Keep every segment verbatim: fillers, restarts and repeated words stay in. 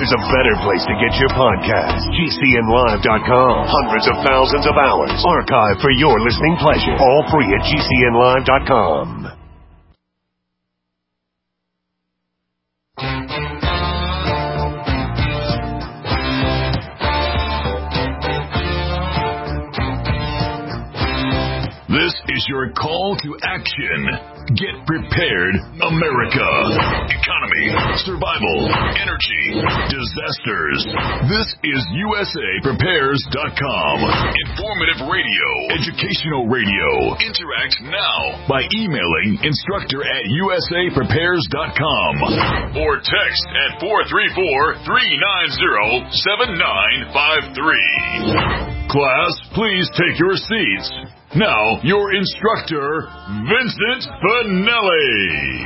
there's a better place to get your podcast. G C N live dot com. Hundreds of thousands of hours archived for your listening pleasure. All free at G C N live dot com. This is your call to action. Get prepared, America. Economy, survival, energy, disasters. This is U S A Prepares dot com. Informative radio, educational radio. Interact now by emailing instructor at U S A Prepares dot com or text at four three four, three nine zero, seven nine five three. Class, please take your seats. Now, your instructor, Vincent Finelli.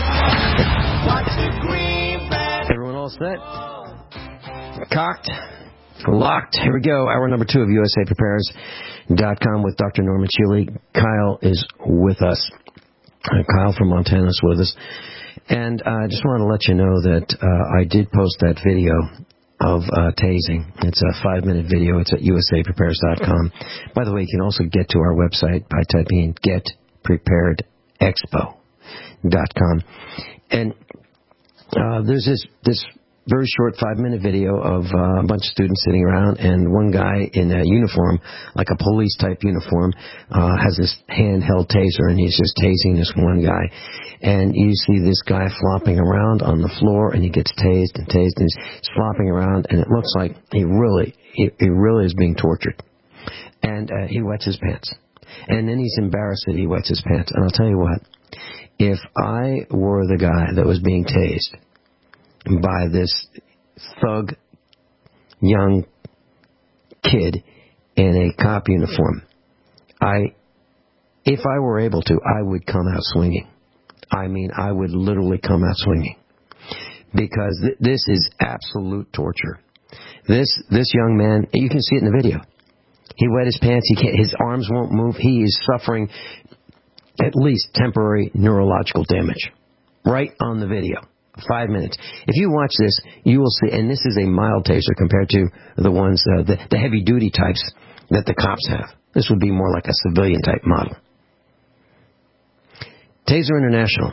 Everyone all set? Cocked? Locked. Here we go. Hour number two of U S A Prepares dot com with Doctor Norman Shealy. Kyle is with us. Uh, Kyle from Montana is with us. And uh, I just want to let you know that uh, I did post that video of uh, tasing. It's a five-minute video. It's at U S A Prepares dot com. By the way, you can also get to our website by typing in Get Prepared Expo dot com. And uh, there's this this very short five-minute video of uh, a bunch of students sitting around, and one guy in a uniform, like a police-type uniform, uh, has this handheld taser, and he's just tasing this one guy. And you see this guy flopping around on the floor, and he gets tased and tased, and he's flopping around, and it looks like he really, he, he really is being tortured. And uh, he wets his pants. And then he's embarrassed that he wets his pants. And I'll tell you what, if I were the guy that was being tased by this thug young kid in a cop uniform, I, if I were able to, I would come out swinging. I mean, I would literally come out swinging, because th- this is absolute torture. This this young man, you can see it in the video. He wet his pants. He can't, his arms won't move. He is suffering at least temporary neurological damage. Right on the video. Five minutes. If you watch this, you will see, and this is a mild taser compared to the ones, uh, the, the heavy-duty types that the cops have. This would be more like a civilian-type model. Taser International.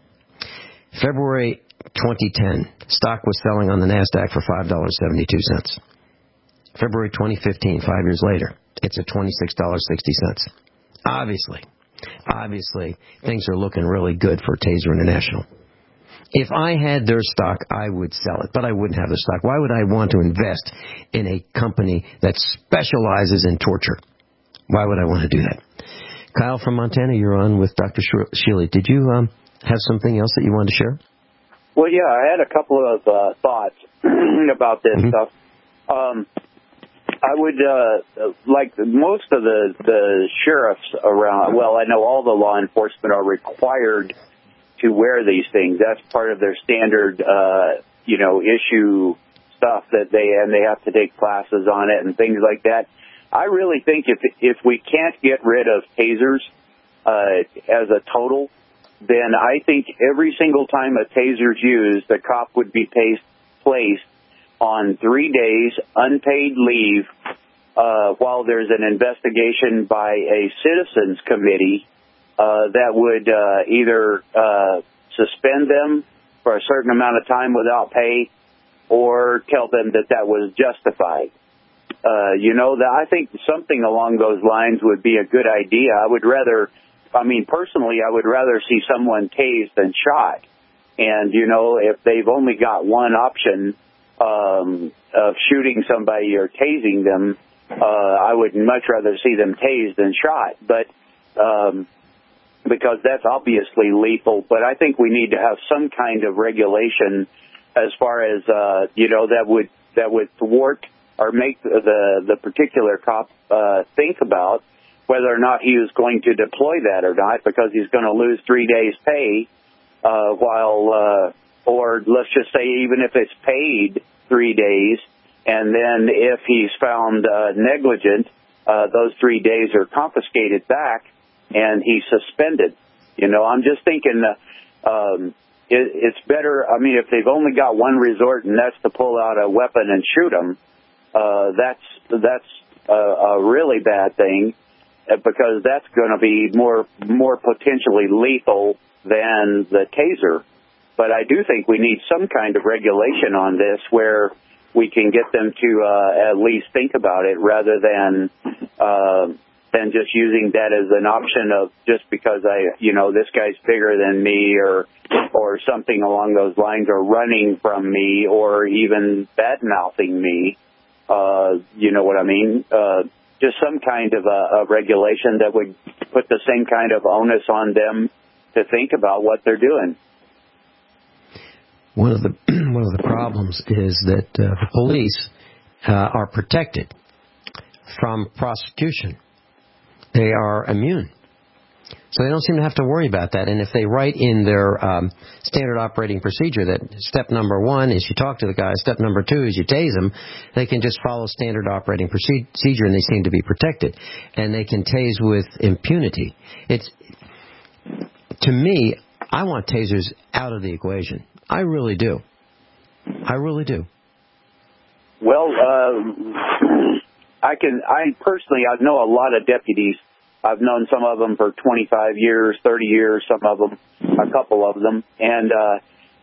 February twenty ten. Stock was selling on the NASDAQ for five dollars and seventy-two cents. February twenty fifteen, five years later, it's at twenty-six dollars and sixty cents. Obviously, obviously, things are looking really good for Taser International. If I had their stock, I would sell it, but I wouldn't have their stock. Why would I want to invest in a company that specializes in torture? Why would I want to do that? Kyle from Montana, you're on with Doctor Shealy. Did you um, have something else that you wanted to share? Well, yeah, I had a couple of uh, thoughts about this mm-hmm. stuff. Um, I would, uh, like most of the, the sheriffs around, well, I know all the law enforcement are required to wear these things. That's part of their standard, uh, you know, issue stuff that they, and they have to take classes on it and things like that. I really think if if we can't get rid of tasers uh, as a total, then I think every single time a taser's used, the cop would be placed placed on three days unpaid leave uh, while there's an investigation by a citizens committee uh, that would uh, either uh, suspend them for a certain amount of time without pay or tell them that that was justified. Uh, you know, that I think something along those lines would be a good idea. I would rather, I mean, personally, I would rather see someone tased than shot. And, you know, if they've only got one option um, of shooting somebody or tasing them, uh, I would much rather see them tased than shot. But um, because that's obviously lethal. But I think we need to have some kind of regulation as far as, uh, you know, that would that would thwart or make the the particular cop uh, think about whether or not he was going to deploy that or not, because he's going to lose three days' pay, uh, while, uh, or let's just say even if it's paid three days, and then if he's found uh, negligent, uh, those three days are confiscated back, and he's suspended. You know, I'm just thinking, uh, um, it, it's better. I mean, if they've only got one resort and that's to pull out a weapon and shoot them, uh, that's that's a, a really bad thing, because that's going to be more more potentially lethal than the taser. But I do think we need some kind of regulation on this where we can get them to uh, at least think about it, rather than uh, than just using that as an option of just because I, you know, this guy's bigger than me, or or something along those lines, or running from me, or even bad-mouthing me. Uh, you know what I mean? Uh, just some kind of a, a regulation that would put the same kind of onus on them to think about what they're doing. One of the one of the problems is that uh, the police uh, are protected from prosecution. They are immune, so they don't seem to have to worry about that. And if they write in their um, standard operating procedure that step number one is you talk to the guy, step number two is you tase him, they can just follow standard operating procedure, and they seem to be protected. And they can tase with impunity. It's, to me, I want tasers out of the equation. I really do. I really do. Well, uh, I can. I personally, I know a lot of deputies. I've known some of them for twenty-five years, thirty years. Some of them, a couple of them, and uh,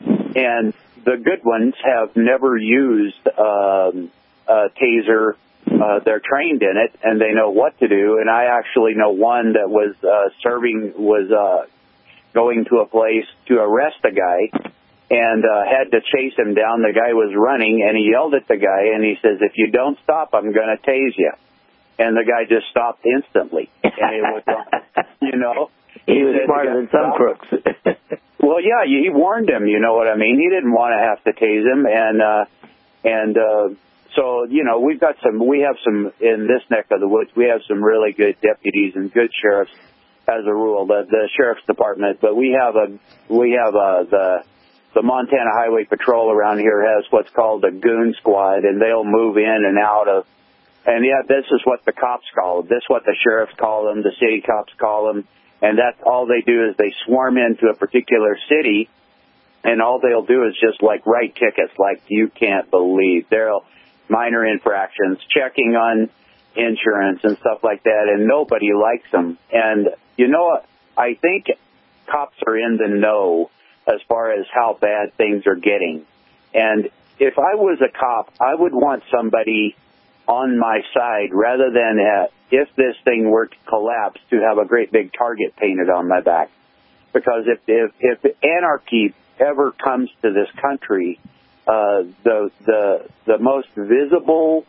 and the good ones have never used um, a taser. Uh, they're trained in it, and they know what to do. And I actually know one that was uh, serving was uh, going to a place to arrest a guy. And uh, had to chase him down. The guy was running, and he yelled at the guy, and he says, "If you don't stop, I'm going to tase you." And the guy just stopped instantly. And it was, you know, he, he was smarter than some crooks. Well, yeah, he warned him. You know what I mean? He didn't want to have to tase him, and uh, and uh, so you know, we've got some. We have some in this neck of the woods. We have some really good deputies and good sheriffs, as a rule, the, the sheriff's department. But we have a we have a the The Montana Highway Patrol around here has what's called a goon squad, and they'll move in and out of, and yeah, this is what the cops call them. This is what the sheriffs call them, the city cops call them, and that's all they do is they swarm into a particular city, and all they'll do is just like write tickets like you can't believe. They'll minor infractions, checking on insurance and stuff like that, and nobody likes them. And you know what? I think cops are in the know as far as how bad things are getting. And if I was a cop, I would want somebody on my side rather than, uh, if this thing were to collapse, to have a great big target painted on my back. Because if if, if anarchy ever comes to this country, uh, the the the most visible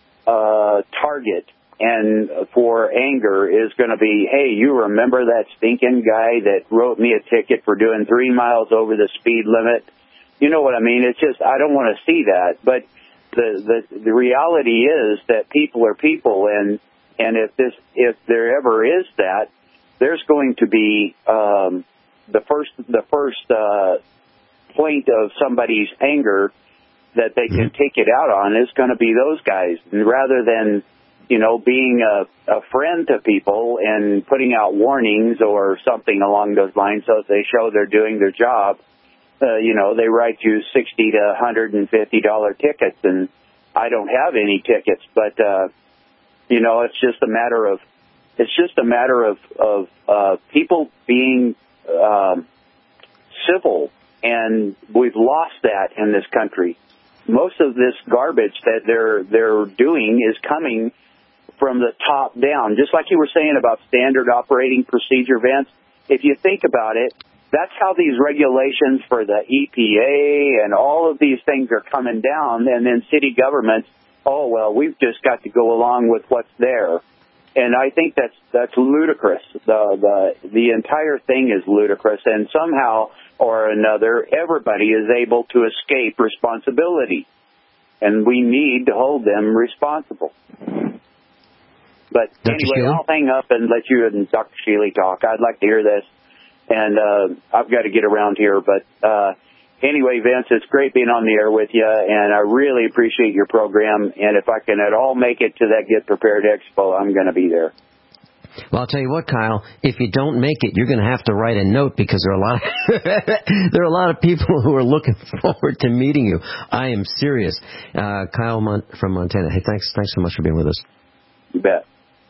uh, target and for anger is going to be, hey, you remember that stinking guy that wrote me a ticket for doing three miles over the speed limit? You know what I mean? It's just, I don't want to see that. But the, the, the reality is that people are people. And, and if this, if there ever is that, there's going to be, um, the first, the first, uh, point of somebody's anger that they can take it out on is going to be those guys, rather than, you know, being a, a friend to people and putting out warnings or something along those lines so that they show they're doing their job. Uh, you know, they write you sixty to one hundred fifty dollars tickets, and I don't have any tickets, but, uh, you know, it's just a matter of, it's just a matter of, of uh, people being um, civil, and we've lost that in this country. Most of this garbage that they're they're doing is coming from the top down. Just like you were saying about standard operating procedure, Vince, if you think about it, that's how these regulations for the E P A and all of these things are coming down, and then city governments, oh, well, we've just got to go along with what's there. And I think that's that's ludicrous. The the the entire thing is ludicrous, and somehow or another, everybody is able to escape responsibility, and we need to hold them responsible. But Doctor anyway, Shealy? I'll hang up and let you and Doctor Shealy talk. I'd like to hear this, and uh, I've got to get around here. But uh, anyway, Vince, it's great being on the air with you, and I really appreciate your program. And if I can at all make it to that Get Prepared Expo, I'm going to be there. Well, I'll tell you what, Kyle, if you don't make it, you're going to have to write a note because there are a lot of there are a lot of people who are looking forward to meeting you. I am serious. Uh, Kyle Mon- from Montana. Hey, thanks thanks so much for being with us. You bet.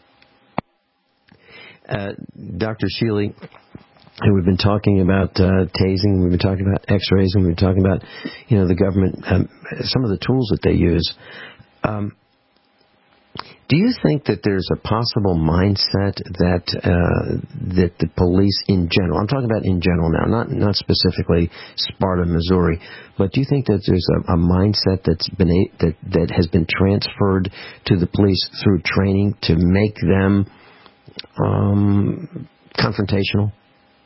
Uh, Doctor Shealy, we've been talking about uh, tasing, we've been talking about x-rays, and we've been talking about, you know, the government, um, some of the tools that they use. Um, do you think that there's a possible mindset that uh, that the police in general, I'm talking about in general now, not not specifically Sparta, Missouri, but do you think that there's a, a mindset that's been a, that that has been transferred to the police through training to make them um, confrontational?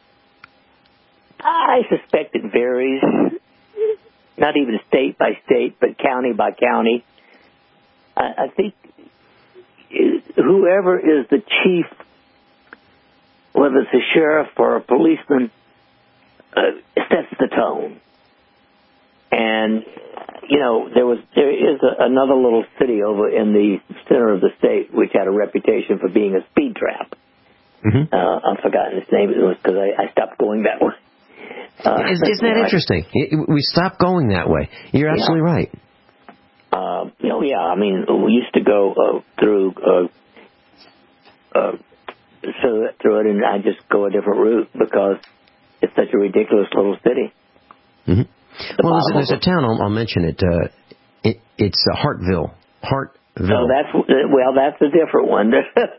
I suspect it varies, not even state by state, but county by county. I, I think whoever is the chief, whether it's a sheriff or a policeman, uh, sets the tone. And, you know, there was there is a, another little city over in the center of the state which had a reputation for being a speed trap. Mm-hmm. Uh, I've forgotten its name. It was because I, I stopped going that way. Uh, isn't, isn't that interesting? We stopped going that way. You're absolutely yeah. right. Uh, you know, yeah, I mean, we used to go uh, through uh, uh, so through it, and I just go a different route because it's such a ridiculous little city. Mm-hmm. The well, there's, there's a town, I'll, I'll mention it. Uh, it it's uh, Hartville. Hartville. Oh, that's well, that's a different one.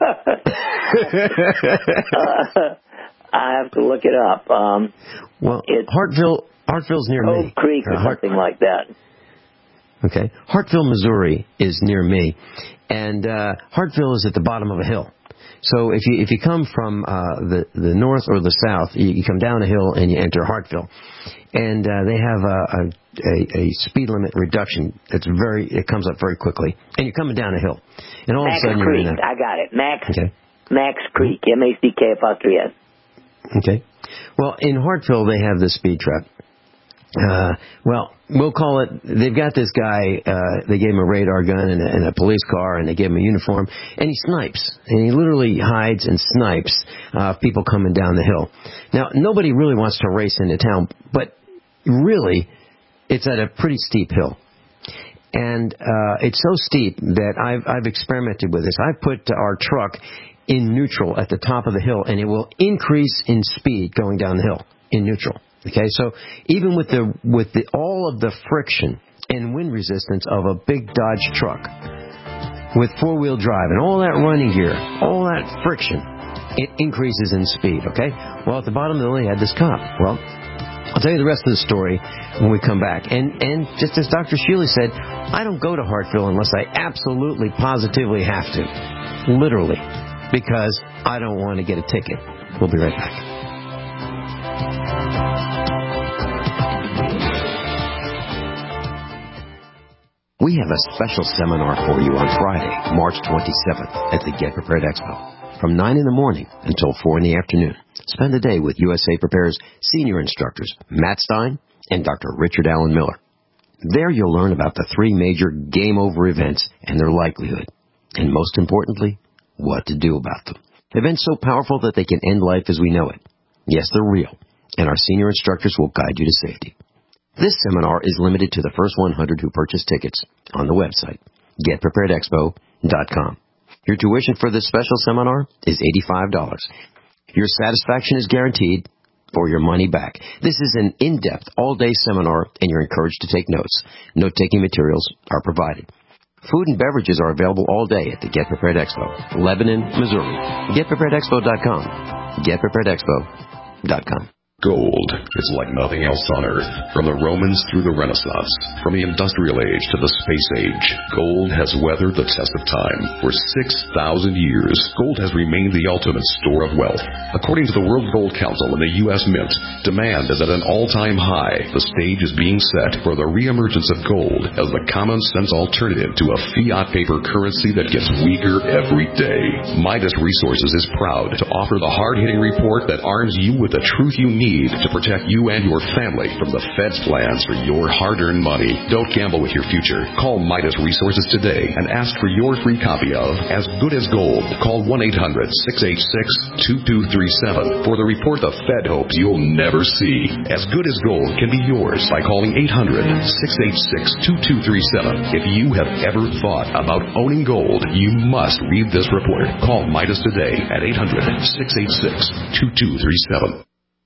uh, I have to look it up. Um, well, Hartville, Hartville's near Cove me. Creek or uh, something Hart- like that. Okay. Hartville, Missouri is near me, and uh, Hartville is at the bottom of a hill. So if you if you come from uh, the the north or the south, you, you come down a hill and you enter Hartville, and uh, they have a, a, a speed limit reduction. It's very it comes up very quickly, and you're coming down a hill, and all Max of a sudden Creek. you're in a, I got it. Max. Okay. Max Creek. M A C K apostrophe S. Okay. Well, in Hartville they have this speed trap. Uh, well, we'll call it, they've got this guy, uh, they gave him a radar gun and a, and a police car, and they gave him a uniform, and he snipes. And he literally hides and snipes, uh, people coming down the hill. Now, nobody really wants to race into town, but really, it's at a pretty steep hill. And, uh, it's so steep that I've, I've experimented with this. I've put our truck in neutral at the top of the hill, and it will increase in speed going down the hill in neutral. Okay, so even with the with the all of the friction and wind resistance of a big Dodge truck with four-wheel drive and all that running gear, all that friction, it increases in speed, okay? Well, at the bottom of the hill, he had this cop. Well, I'll tell you the rest of the story when we come back. And and just as Doctor Shealy said, I don't go to Hartville unless I absolutely, positively have to. Literally. Because I don't want to get a ticket. We'll be right back. We have a special seminar for you on Friday, March twenty-seventh at the Get Prepared Expo. From nine in the morning until four in the afternoon. Spend a day with U S A Prepare's senior instructors, Matt Stein and Doctor Richard Allen Miller. There you'll learn about the three major game over events and their likelihood. And most importantly, what to do about them. Events so powerful that they can end life as we know it. Yes, they're real. And our senior instructors will guide you to safety. This seminar is limited to the first one hundred who purchase tickets on the website, get prepared expo dot com. Your tuition for this special seminar is eighty-five dollars. Your satisfaction is guaranteed for your money back. This is an in-depth, all-day seminar, and you're encouraged to take notes. Note-taking materials are provided. Food and beverages are available all day at the Get Prepared Expo, Lebanon, Missouri. get prepared expo dot com. get prepared expo dot com. Gold is like nothing else on Earth. From the Romans through the Renaissance, from the Industrial Age to the Space Age, gold has weathered the test of time. For six thousand years, gold has remained the ultimate store of wealth. According to the World Gold Council and the U S Mint, demand is at an all-time high. The stage is being set for the reemergence of gold as the common-sense alternative to a fiat paper currency that gets weaker every day. Midas Resources is proud to offer the hard-hitting report that arms you with the truth you need need to protect you and your family from the Fed's plans for your hard-earned money. Don't gamble with your future. Call Midas Resources today and ask for your free copy of As Good as Gold. Call one eight hundred six eight six two two three seven for the report the Fed hopes you'll never see. As Good as Gold can be yours by calling eight hundred six eight six two two three seven. If you have ever thought about owning gold, you must read this report. Call Midas today at eight hundred six eight six two two three seven.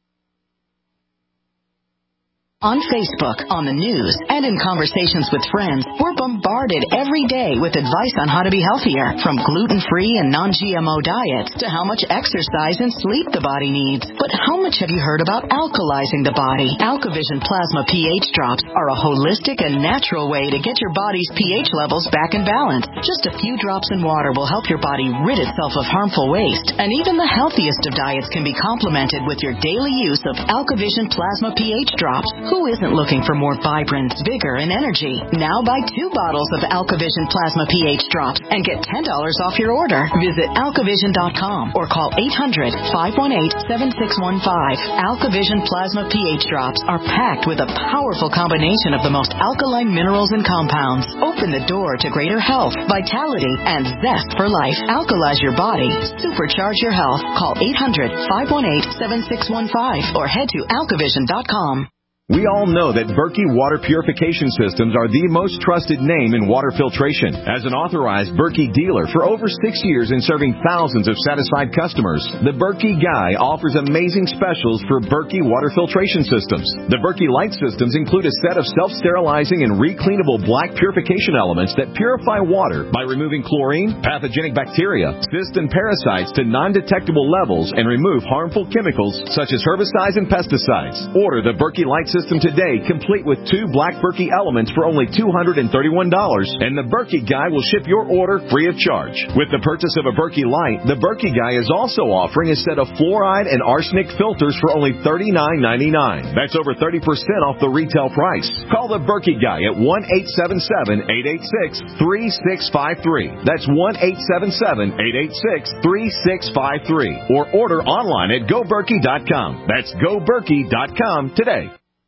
On Facebook, on the news, and in conversations with friends, we're bombarded every day with advice on how to be healthier, from gluten-free and non-G M O diets to how much exercise and sleep the body needs. But how much have you heard about alkalizing the body? AlkaVision Plasma pH drops are a holistic and natural way to get your body's pH levels back in balance. Just a few drops in water will help your body rid itself of harmful waste. And even the healthiest of diets can be complemented with your daily use of AlkaVision Plasma pH drops. Who isn't looking for more vibrance, vigor, and energy? Now buy two bottles of AlkaVision Plasma pH drops and get ten dollars off your order. Visit alkavision dot com or call eight hundred five one eight seven six one five. AlkaVision Plasma pH drops are packed with a powerful combination of the most alkaline minerals and compounds. Open the door to greater health, vitality, and zest for life. Alkalize your body. Supercharge your health. Call eight hundred five one eight seven six one five or head to alkavision dot com. We all know that Berkey Water Purification Systems are the most trusted name in water filtration. As an authorized Berkey dealer for over six years and serving thousands of satisfied customers, the Berkey Guy offers amazing specials for Berkey water filtration systems. The Berkey Light systems include a set of self-sterilizing and recleanable black purification elements that purify water by removing chlorine, pathogenic bacteria, cysts, and parasites to non-detectable levels and remove harmful chemicals such as herbicides and pesticides. Order the Berkey Light system today, complete with two black Berkey elements for only two hundred thirty-one dollars, and the Berkey Guy will ship your order free of charge. With the purchase of a Berkey Light, the Berkey Guy is also offering a set of fluoride and arsenic filters for only thirty-nine ninety-nine. That's over thirty percent off the retail price. Call the Berkey Guy at one eight seven seven eight eight six three six five three. That's one eight seven seven eight eight six three six five three. Or order online at go berkey dot com. That's go berkey dot com today.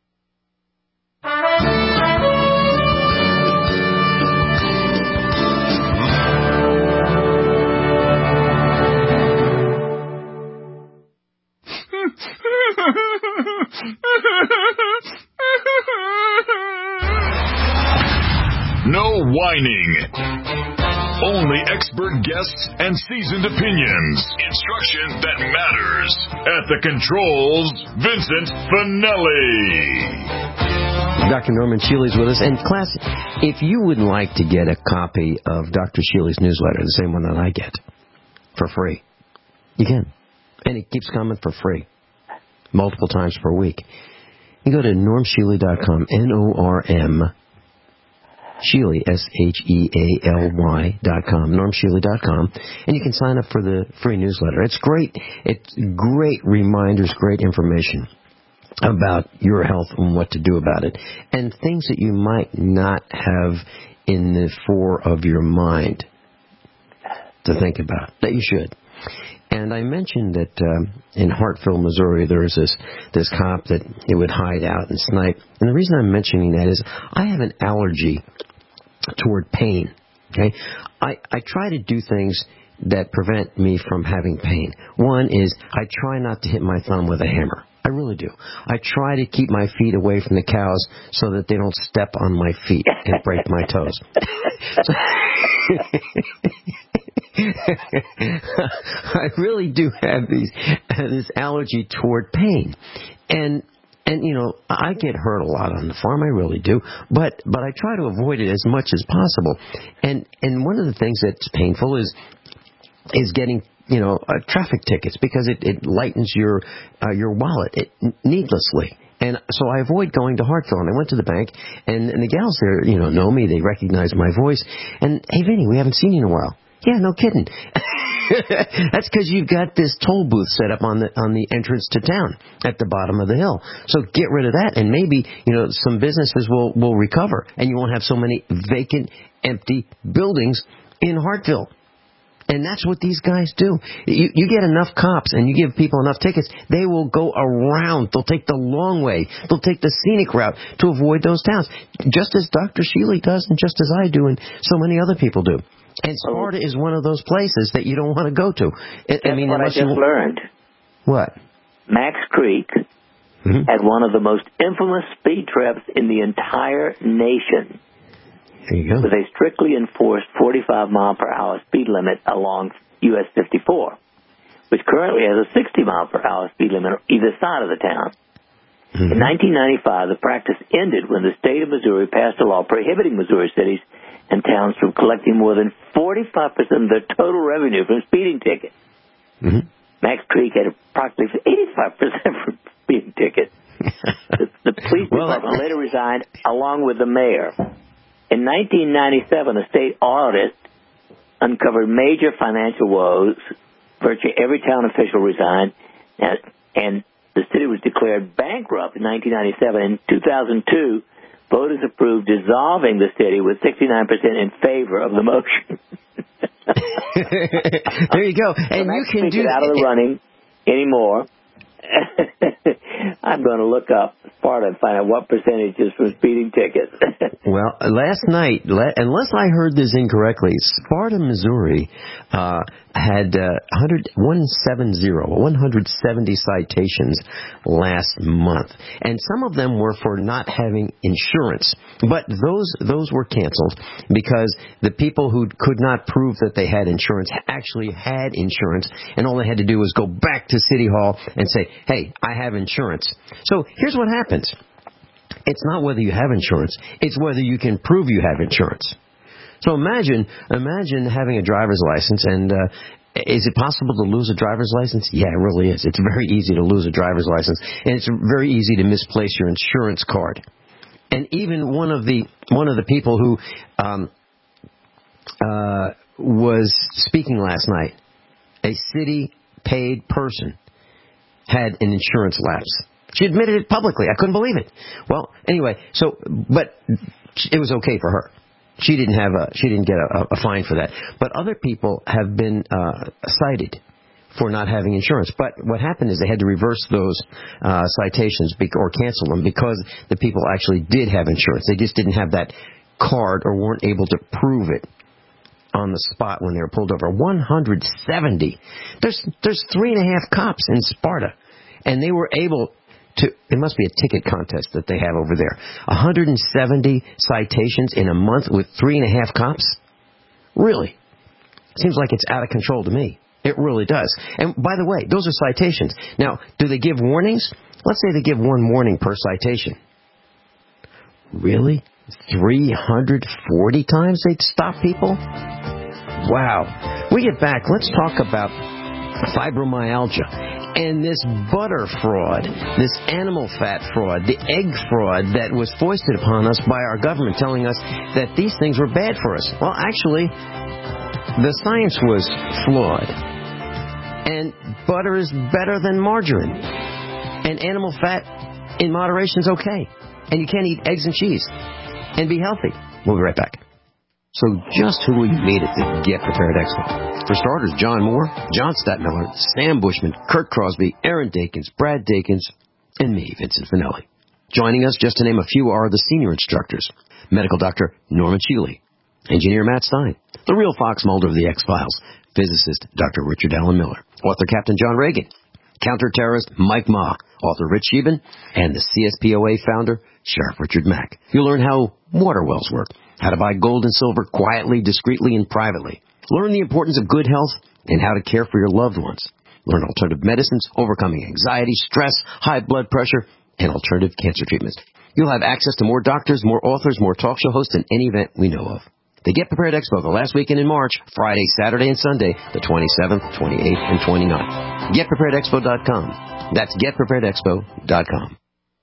No whining. Only expert guests and seasoned opinions. Instruction that matters. At the controls, Vincent Finelli. Doctor Norman Shealy's with us. And class, if you would like to get a copy of Doctor Shealy's newsletter, the same one that I get, for free, you can. And it keeps coming for free, multiple times per week. You go to norm shealy dot com, N O R M, Shealy, S H E A L Y dot com, norm shealy dot com, and you can sign up for the free newsletter. It's great. It's great reminders, great information about your health and what to do about it, and things that you might not have in the fore of your mind to think about, that you should. And I mentioned that um, in Hartville, Missouri, there was this, this cop that he would hide out and snipe. And the reason I'm mentioning that is I have an allergy toward pain. Okay, I, I try to do things that prevent me from having pain. One is I try not to hit my thumb with a hammer. I really do. I try to keep my feet away from the cows so that they don't step on my feet and break my toes. I really do have these have this allergy toward pain, and and you know I get hurt a lot on the farm. I really do, but but I try to avoid it as much as possible. And and one of the things that's painful is is getting you know uh, traffic tickets, because it, it lightens your uh, your wallet it, needlessly. And so I avoid going to Hartville. And I went to the bank, and, and the gals there, you know, know me. They recognize my voice. And, hey, Vinny, we haven't seen you in a while. Yeah, no kidding. That's because you've got this toll booth set up on the on the entrance to town at the bottom of the hill. So get rid of that, and maybe, you know, some businesses will, will recover, and you won't have so many vacant, empty buildings in Hartville. And that's what these guys do. You, you get enough cops and you give people enough tickets, they will go around. They'll take the long way. They'll take the scenic route to avoid those towns, just as Doctor Shealy does and just as I do and so many other people do. And Sparta is one of those places that you don't want to go to. I, That's I mean, what I just you... learned. What? Max Creek mm-hmm. had one of the most infamous speed traps in the entire nation. There you go. With a strictly enforced forty-five mile per hour speed limit along U S fifty-four, which currently has a sixty mile per hour speed limit on either side of the town. Mm-hmm. In nineteen ninety-five, the practice ended when the state of Missouri passed a law prohibiting Missouri cities and towns from collecting more than forty-five percent of their total revenue from speeding tickets. Mm-hmm. Max Creek had approximately eighty-five percent from speeding tickets. the, the police well, department later resigned along with the mayor. In nineteen ninety-seven, a state audit uncovered major financial woes. Virtually every town official resigned, and, and the city was declared bankrupt in nineteen ninety-seven. In two thousand two, voters approved dissolving the city with sixty-nine percent in favor of the motion. There you go. And so you can do it out of the running anymore. I'm going to look up Sparta and find out what percentage is from speeding tickets. Well, last night, unless I heard this incorrectly, Sparta, Missouri, uh, had uh, one hundred seventy citations last month, and some of them were for not having insurance. But those those were canceled because the people who could not prove that they had insurance actually had insurance, and all they had to do was go back to City Hall and say, "Hey, I have insurance." So here's what happens. It's not whether you have insurance. It's whether you can prove you have insurance. So imagine imagine having a driver's license, and uh, is it possible to lose a driver's license? Yeah, it really is. It's very easy to lose a driver's license, and it's very easy to misplace your insurance card. And even one of the one of the people who um, uh, was speaking last night, a city-paid person, had an insurance lapse. She admitted it publicly. I couldn't believe it. Well, anyway, so, but it was okay for her. She didn't have a, she didn't get a, a fine for that. But other people have been uh, cited for not having insurance. But what happened is they had to reverse those uh, citations or cancel them because the people actually did have insurance. They just didn't have that card or weren't able to prove it on the spot when they were pulled over. one hundred seventy. There's there's three and a half cops in Sparta, and they were able to. It must be a ticket contest that they have over there. one hundred seventy citations in a month with three and a half cops. Really, seems like it's out of control to me. It really does. And by the way, those are citations. Now, do they give warnings? Let's say they give one warning per citation. Really? three hundred forty times they'd stop people? Wow. We get back, let's talk about fibromyalgia and this butter fraud, this animal fat fraud, the egg fraud that was foisted upon us by our government telling us that these things were bad for us. Well, actually, the science was flawed. And butter is better than margarine. And animal fat in moderation is okay. And you can't eat eggs and cheese and be healthy. We'll be right back. So just who will you meet at the Get Prepared Expo? For starters, John Moore, John Stadtmiller, Sam Bushman, Kurt Crosby, Aaron Dakins, Brad Dakins, and me, Vincent Finelli. Joining us, just to name a few, are the senior instructors, medical doctor Norman Shealy, engineer Matt Stein, the real Fox Mulder of the X-Files, physicist Doctor Richard Allen Miller, author Captain John Reagan, counter-terrorist Mike Ma, author Rich Sheben, and the C S P O A founder, Sheriff Richard Mack. You'll learn how water wells work, how to buy gold and silver quietly, discreetly, and privately. Learn the importance of good health and how to care for your loved ones. Learn alternative medicines, overcoming anxiety, stress, high blood pressure, and alternative cancer treatments. You'll have access to more doctors, more authors, more talk show hosts than any event we know of. The Get Prepared Expo, the last weekend in March, Friday, Saturday, and Sunday, the twenty-seventh, twenty-eighth, and twenty-ninth. get prepared expo dot com. That's get prepared expo dot com.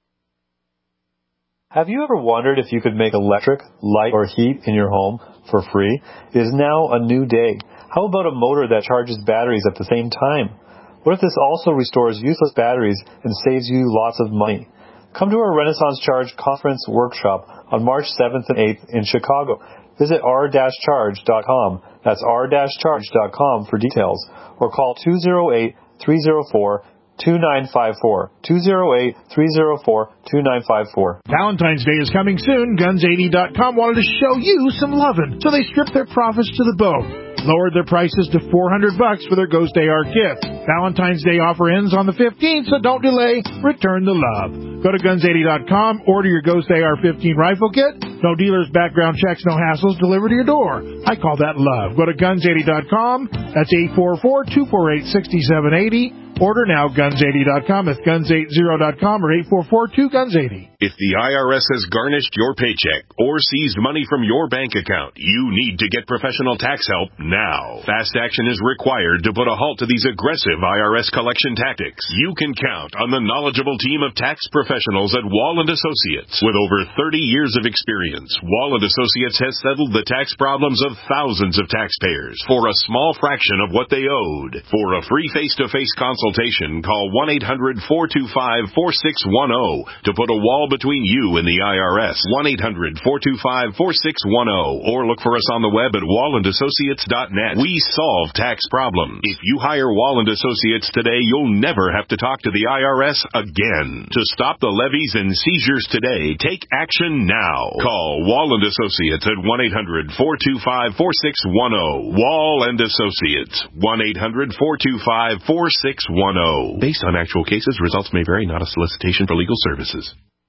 Have you ever wondered if you could make electric, light, or heat in your home for free? It is now a new day. How about a motor that charges batteries at the same time? What if this also restores useless batteries and saves you lots of money? Come to our Renaissance Charge Conference Workshop on March seventh and eighth in Chicago. Visit r dash charge dot com. That's r dash charge dot com for details. Or call two oh eight, three oh four, two nine five four. two oh eight, three oh four, two nine five four. Valentine's Day is coming soon. Guns eighty dot com wanted to show you some lovin', so they stripped their profits to the bone. Lowered their prices to four hundred bucks for their Ghost A R kit. Valentine's Day offer ends on the fifteenth, so don't delay. Return the love. Go to guns eighty dot com, order your Ghost A R fifteen rifle kit. No dealers, background checks, no hassles, delivered to your door. I call that love. Go to guns eighty dot com. That's eight four four, two four eight, six seven eight zero. Order now, guns eighty dot com. That's guns eighty dot com or eight four four, two guns eighty. If the I R S has garnished your paycheck or seized money from your bank account, you need to get professional tax help now. Fast action is required to put a halt to these aggressive I R S collection tactics. You can count on the knowledgeable team of tax professionals at Wall and Associates. With over thirty years of experience, Wall and Associates has settled the tax problems of thousands of taxpayers for a small fraction of what they owed. For a free face-to-face consultation, call one eight hundred, four two five, four six one zero to put a wall between you and the I R S. one eight hundred, four two five, four six one zero or look for us on the web at wall and associates dot net. We solve tax problems. If you hire Wall and Associates today, you'll never have to talk to the I R S again. To stop the levies and seizures today, take action now. Call Wall and Associates at one eight hundred, four two five, four six one zero. Wall and Associates, one eight hundred, four two five, four six one zero. Based on actual cases, results may vary, not a solicitation for legal services.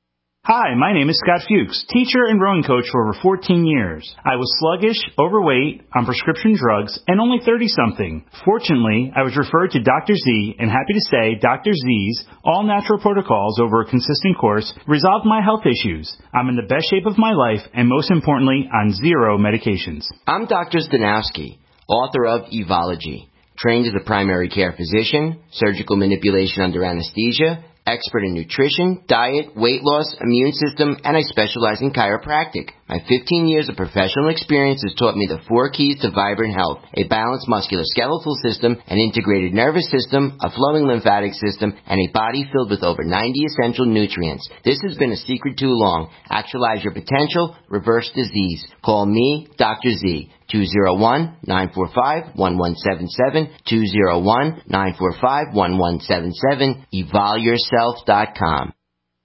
Hi, my name is Scott Fuchs, teacher and rowing coach for over fourteen years. I was sluggish, overweight, on prescription drugs, and only thirty-something. Fortunately, I was referred to Doctor Z, and happy to say Doctor Z's all-natural protocols over a consistent course resolved my health issues. I'm in the best shape of my life, and most importantly, on zero medications. I'm Doctor Stanowski, author of Evology, trained as a primary care physician, surgical manipulation under anesthesia, expert in nutrition, diet, weight loss, immune system, and I specialize in chiropractic. My fifteen years of professional experience has taught me the four keys to vibrant health: a balanced musculoskeletal system, an integrated nervous system, a flowing lymphatic system, and a body filled with over ninety essential nutrients. This has been a secret too long. Actualize your potential, reverse disease. Call me, Doctor Z, two oh one, nine four five, one one seven seven, two oh one, nine four five, one one seven seven, evol yourself dot com.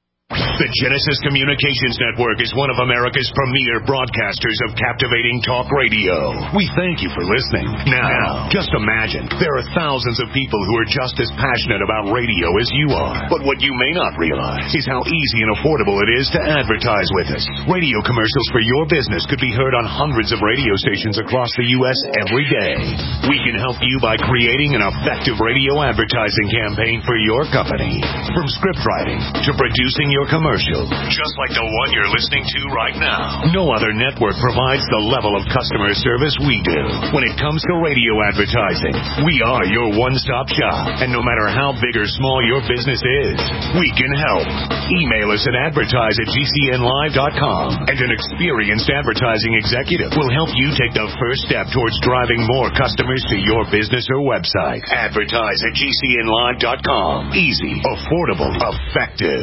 The Genesis Communications Network is one of America's premier broadcasters of captivating talk radio. We thank you for listening. Now, just imagine, there are thousands of people who are just as passionate about radio as you are. But what you may not realize is how easy and affordable it is to advertise with us. Radio commercials for your business could be heard on hundreds of radio stations across the U S every day. We can help you by creating an effective radio advertising campaign for your company. From script writing to producing your commercial, just like the one you're listening to right now. No other network provides the level of customer service we do. When it comes to radio advertising, we are your one-stop shop. And no matter how big or small your business is, we can help. Email us at advertise at g c n live dot com, and an experienced advertising executive will help you take the first step towards driving more customers to your business or website. Advertise at g c n live dot com. Easy, affordable, effective.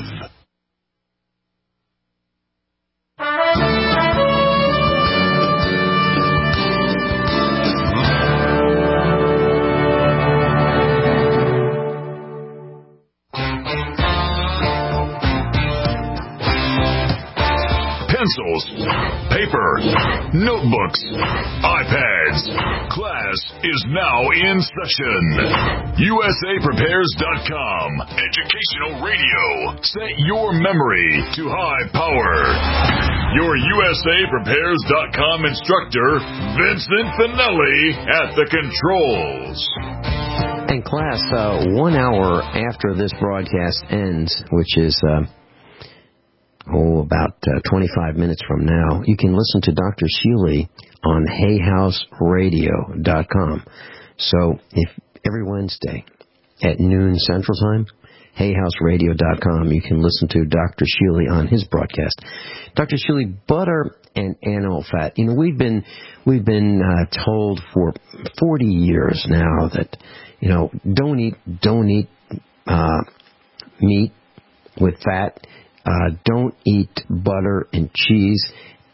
Pencils, paper, notebooks, iPads. Class is now in session. U S A prepares dot com. Educational radio. Set your memory to high power. Your U S A prepares dot com instructor, Vincent Finelli, at the controls. And class, uh, one hour after this broadcast ends, which is... Uh, Oh, about uh, twenty-five minutes from now, you can listen to Doctor Sheely on hay house radio dot com. So, if every Wednesday at noon Central Time, hay house radio dot com, you can listen to Doctor Sheely on his broadcast. Doctor Sheely, butter and animal fat. You know, we've been we've been uh, told for forty years now that, you know, don't eat don't eat uh, meat with fat. Uh, don't eat butter and cheese.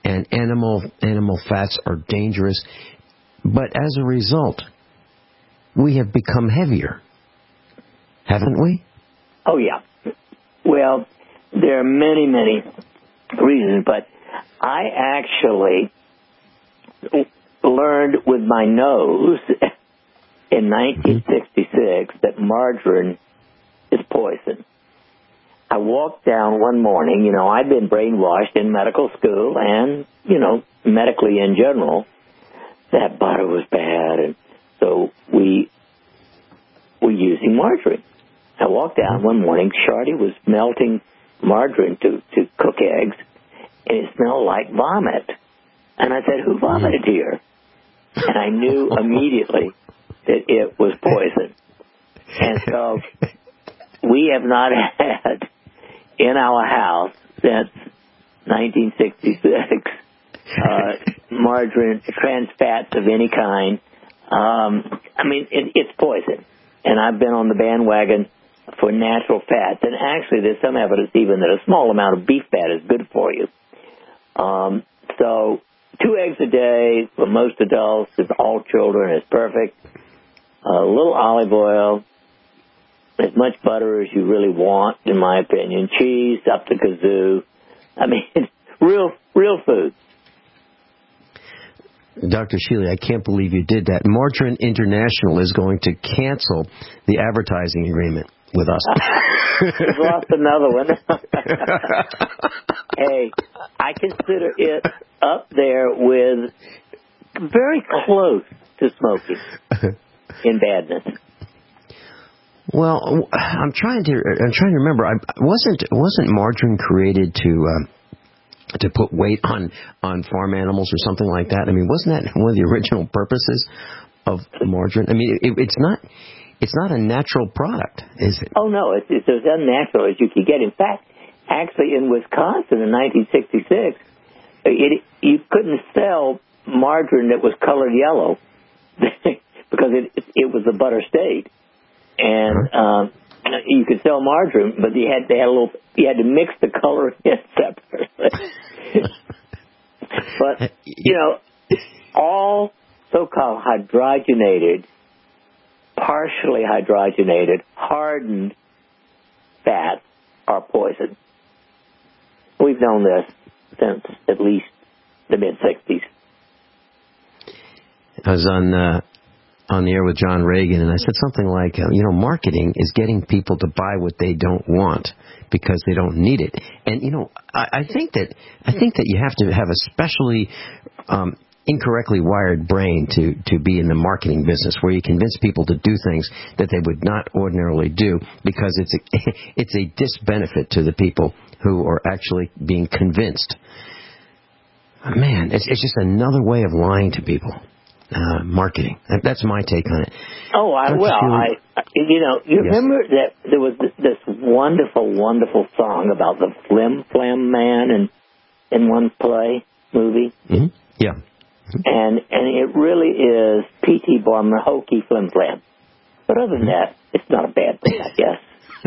and animal animal fats are dangerous. But as a result, we have become heavier, haven't we? Oh, yeah. Well, there are many, many reasons, but I actually learned with my nose in nineteen sixty-six that margarine is poison. I walked down one morning, you know, I'd been brainwashed in medical school and, you know, medically in general, that butter was bad, and so we were using margarine. I walked down one morning, Shardy was melting margarine to, to cook eggs, and it smelled like vomit. And I said, who vomited here? And I knew immediately that it was poison. And so we have not had in our house since nineteen sixty-six uh, margarine, trans fats of any kind. Um, I mean, it, it's poison. And I've been on the bandwagon for natural fats. And actually, there's some evidence even that a small amount of beef fat is good for you. Um, so two eggs a day for most adults, and all children, is perfect. A little olive oil, as much butter as you really want, in my opinion. Cheese up the kazoo. I mean, real, real food. Doctor Shealy, I can't believe you did that. Margarine International is going to cancel the advertising agreement with us. We've lost another one. Hey, I consider it up there with very close to smoking in badness. Well, I'm trying to I'm trying to remember. I wasn't wasn't margarine created to uh, to put weight on, on farm animals or something like that? I mean, wasn't that one of the original purposes of margarine? I mean, it, it's not it's not a natural product, is it? Oh, no, it's, it's as unnatural as you can get. In fact, actually in Wisconsin in nineteen sixty-six, it, you couldn't sell margarine that was colored yellow because it, it, it was a butter state. And um, you could sell margarine, but you had, they had a little, you had to mix the color in separately. But, you know, all so-called hydrogenated, partially hydrogenated, hardened fats are poison. We've known this since at least the mid-sixties. I was on uh, on the air with John Reagan, and I said something like, uh, you know, marketing is getting people to buy what they don't want because they don't need it. And, you know, I, I think that I think that you have to have a specially um, incorrectly wired brain to, to be in the marketing business, where you convince people to do things that they would not ordinarily do because it's a, it's a disbenefit to the people who are actually being convinced. Man, it's, it's just another way of lying to people. Uh, marketing. That's my take on it. Oh, I, well, I, you know, you yes. remember that there was this wonderful, wonderful song about the Flim Flam Man in, in one play, movie? Mm-hmm. Yeah. Mm-hmm. And and it really is P T Barnum, hokey Flim Flam. But other than that, it's not a bad thing, I guess.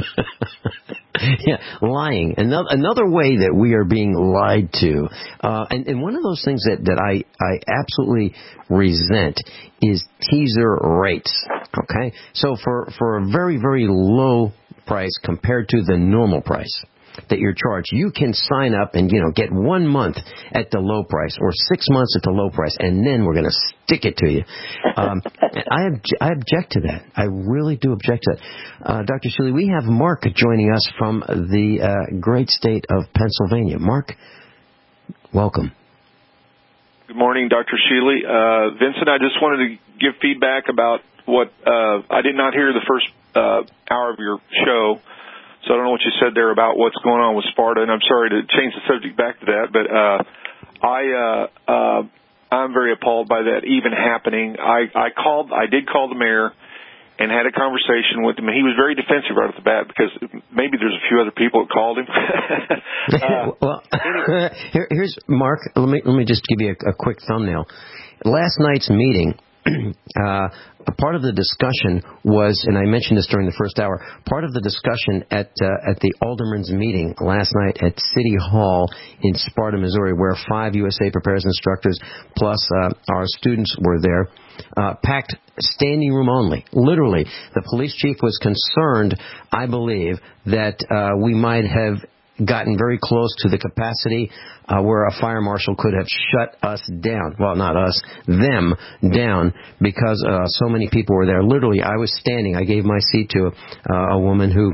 Yeah, lying. Another another way that we are being lied to. Uh, and, and one of those things that, that I, I absolutely resent is teaser rates. Okay? So for, for a very, very low price compared to the normal price that you're charged, you can sign up and, you know, get one month at the low price or six months at the low price, and then we're going to stick it to you. Um, I, obje- I object to that. I really do object to that. Uh, Doctor Shealy, we have Mark joining us from the uh, great state of Pennsylvania. Mark, welcome. Good morning, Doctor Shealy. Uh, Vincent, I just wanted to give feedback about what uh, I did not hear the first uh, hour of your show. So I don't know what you said there about what's going on with Sparta, and I'm sorry to change the subject back to that, but uh, I, uh, uh, I'm very appalled by that even happening. I, I called, I did call the mayor and had a conversation with him, and he was very defensive right off the bat because maybe there's a few other people that called him. uh, well, here, here's Mark. Let me let me just give you a, a quick thumbnail. Last night's meeting uh, a part of the discussion was, and I mentioned this during the first hour, part of the discussion at uh, at the Alderman's meeting last night at City Hall in Sparta, Missouri, where five U S A Prepares instructors plus uh, our students were there, uh, packed standing room only. Literally, the police chief was concerned, I believe, that uh, we might have gotten very close to the capacity uh, where a fire marshal could have shut us down. Well, not us, them down, because uh, so many people were there. Literally, I was standing. I gave my seat to uh, a woman who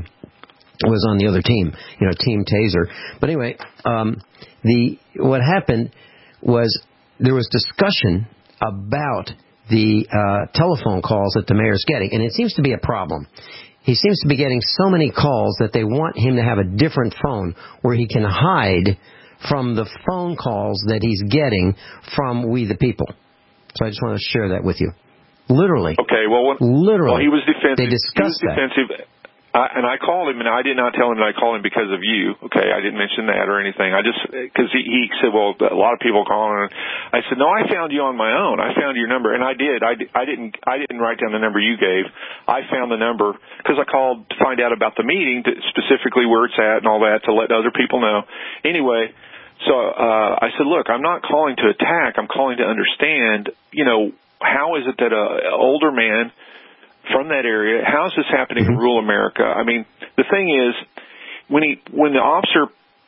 was on the other team, you know, Team Taser. But anyway, um, the what happened was there was discussion about the uh, telephone calls that the mayor's getting, and it seems to be a problem. He seems to be getting so many calls that they want him to have a different phone where he can hide from the phone calls that he's getting from We the People. So I just want to share that with you. Literally. Okay, well, when, literally. Well, he was defensive. They discussed he was defensive. that. I, and I called him, and I did not tell him that I called him because of you. Okay, I didn't mention that or anything. I just, because he, he said, well, a lot of people calling. I said, no, I found you on my own. I found your number, and I did. I, I didn't. I didn't write down the number you gave. I found the number because I called to find out about the meeting, to, specifically where it's at and all that, to let other people know. Anyway, so uh, I said, look, I'm not calling to attack. I'm calling to understand. You know, how is it that a older man from that area, how is this happening in rural America? I mean, the thing is, when he when the officer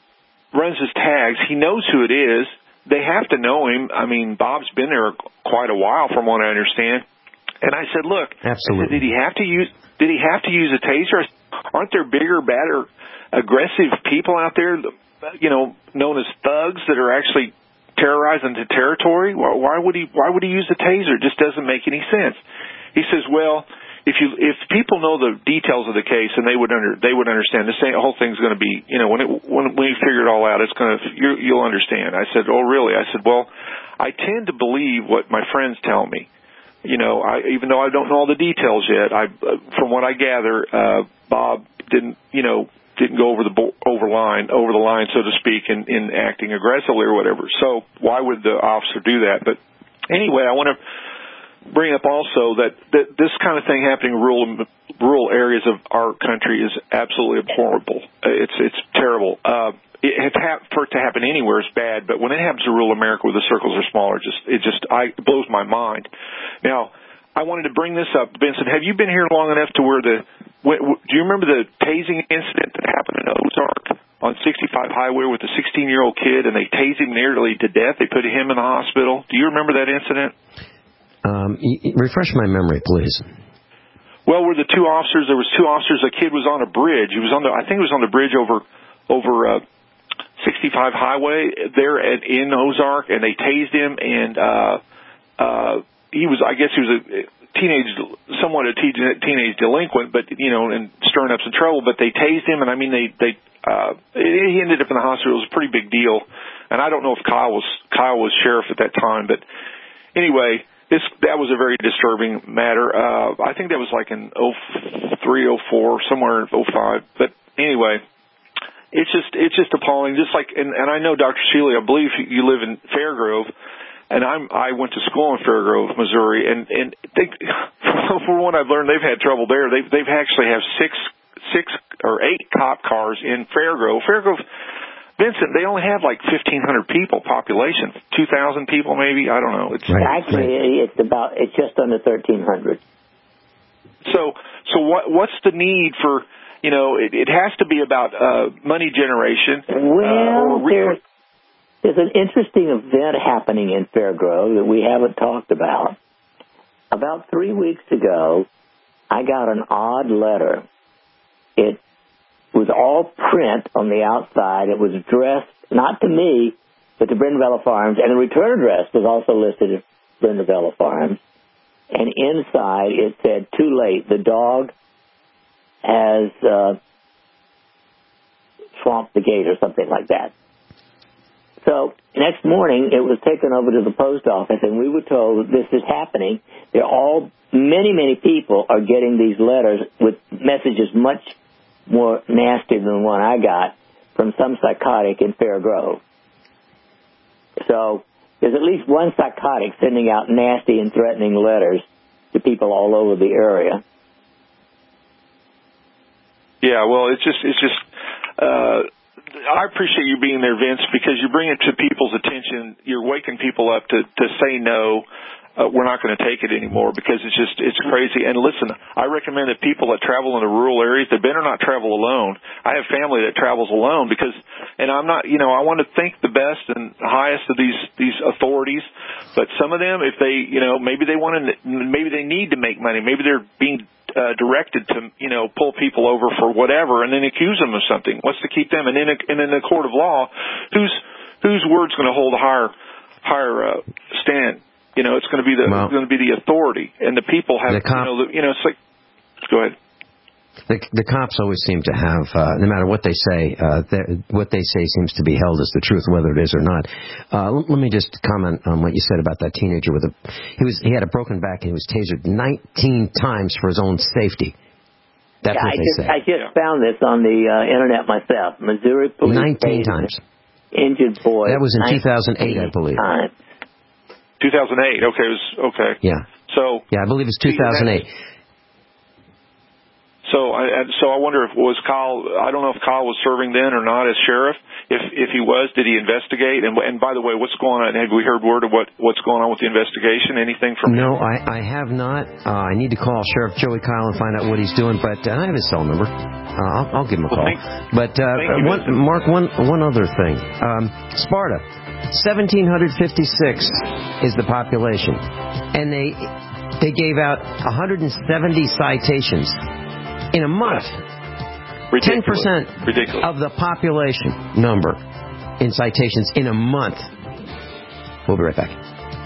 runs his tags, he knows who it is. They have to know him. I mean, Bob's been there quite a while, from what I understand. And I said, look, absolutely. I said, did he have to use? Did he have to use a taser? Aren't there bigger, badder, aggressive people out there, you know, known as thugs, that are actually terrorizing the territory? Why, why would he? Why would he use a taser? It just doesn't make any sense. He says, well, if you if people know the details of the case, and they would under they would understand, this whole thing's going to be, you know, when it when we figure it all out, it's going to you're, you'll understand. I said, oh really? I said, well, I tend to believe what my friends tell me. You know, I, even though I don't know all the details yet, I from what I gather, uh, Bob didn't, you know, didn't go over the over line over the line, so to speak, in, in acting aggressively or whatever. So why would the officer do that? But anyway, I want to bring up also that, that this kind of thing happening in rural rural areas of our country is absolutely abhorrible. It's it's terrible. Uh, it, it ha- for it to happen anywhere is bad, but when it happens in rural America where the circles are smaller, just it just I, it blows my mind. Now, I wanted to bring this up, Vincent. Have you been here long enough to where the when, do you remember the tasing incident that happened in Ozark on sixty-five Highway with a sixteen-year-old kid, and they tased him nearly to death? They put him in the hospital. Do you remember that incident? Um, refresh my memory, please. Well, were the two officers? There was two officers. A kid was on a bridge. He was on the. I think it was on the bridge over over uh, sixty-five Highway there at, in Ozark, and they tased him. And uh, uh, he was. I guess he was a teenage, somewhat a teenage delinquent, but you know, and stirring up some trouble. But they tased him, and I mean, they they. Uh, he ended up in the hospital. It was a pretty big deal. And I don't know if Kyle was Kyle was sheriff at that time, but anyway. This, that was a very disturbing matter. Uh, I think that was like in oh three, oh four, somewhere in oh five. But anyway, it's just it's just appalling. Just like, and, and I know Doctor Shealy, I believe you live in Fairgrove, and I'm I went to school in Fairgrove, Missouri, and and they, from what I've learned, they've had trouble there. They've they've actually have six six or eight cop cars in Fairgrove. Fairgrove. Vincent, they only have like fifteen hundred people population, two thousand people maybe. I don't know. It's right. Actually it's about it's just under thirteen hundred. So, so what what's the need for? You know, it, it has to be about uh, money generation. Well, uh, or there's there's an interesting event happening in Fairgrove that we haven't talked about. About three weeks ago, I got an odd letter. It was all print on the outside. It was addressed not to me, but to Brindabella Farms, and the return address was also listed as Brindabella Farms. And inside it said, "Too late. The dog has uh, swamped the gate," or something like that. So next morning, it was taken over to the post office, and we were told that this is happening. They're all many, many people are getting these letters with messages much more nasty than the one I got from some psychotic in Fairgrove. So there's at least one psychotic sending out nasty and threatening letters to people all over the area. Yeah, well, it's just, it's just, uh, I appreciate you being there, Vince, because you bring it to people's attention. You're waking people up to, to say no. Uh, we're not going to take it anymore because it's just, it's crazy. And listen, I recommend that people that travel into rural areas, they better not travel alone. I have family that travels alone because, and I'm not, you know, I want to think the best and highest of these, these authorities, but some of them, if they, you know, maybe they want to, maybe they need to make money. Maybe they're being uh, directed to, you know, pull people over for whatever and then accuse them of something. What's to keep them? And in a, and in the court of law, whose, whose word's going to hold a higher, higher, uh, stand? You know, it's going to be the well, going to be the authority, and the people have. The cop, you know, the, you know, it's like. Go ahead. The, the cops always seem to have, uh, no matter what they say, uh, what they say seems to be held as the truth, whether it is or not. Uh, let, let me just comment on what you said about that teenager with a. He was he had a broken back and he was tasered nineteen times for his own safety. That's yeah, what I they just, say. I just found this on the uh, internet myself. Missouri police. Nineteen times. Injured boy. That was in two thousand eight, I believe. Times. two thousand eight. Okay, it was, okay. Yeah. So. Yeah, I believe it's two thousand eight. So I so I wonder if was Kyle. I don't know if Kyle was serving then or not as sheriff. If if he was, did he investigate? And and by the way, what's going on? Have we heard word of what what's going on with the investigation? Anything from? No, I I have not. Uh, I need to call Sheriff Joey Kyle and find out what he's doing. But uh, I have his cell number. Uh, I'll, I'll give him a well, call. Thank, but uh, you, one, Mark, one one other thing. Um, Sparta, seventeen fifty-six is the population, and they they gave out one hundred seventy citations. In a month, ten percent of the population number in citations in a month. We'll be right back.